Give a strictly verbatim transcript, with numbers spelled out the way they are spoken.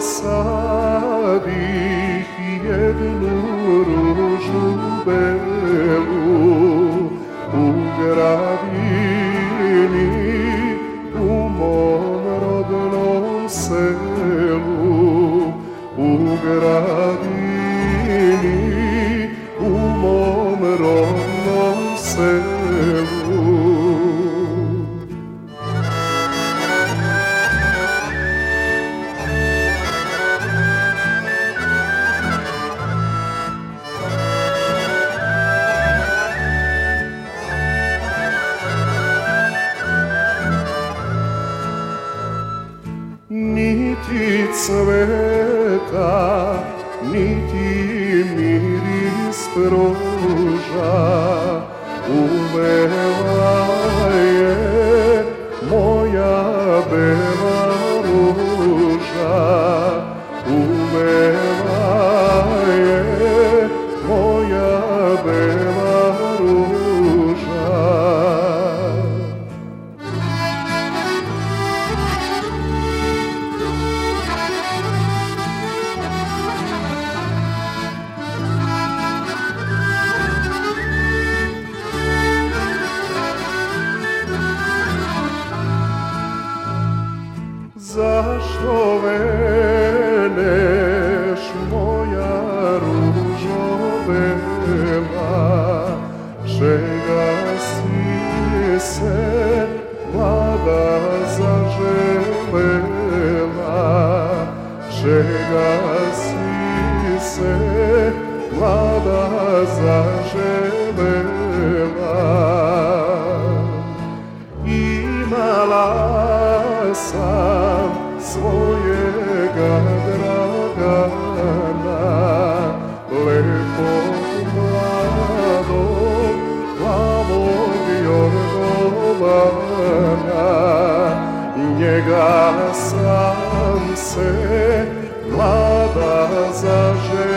posadih jednu ružu belu u gradini u mom rodnom selu, u gradini u mom rodnom selu. Niti cveta, niti miris proža, uvela je moja bela ruža, uvela je moja bela ruža. Zašto veneš, moja ružo bela, čega si se mlada zaželela, čega si se mlada zaželela. Imala sam svojega Dragana, lepog mladog, plavog Jorgovana. Njega sam se mlada zaželela.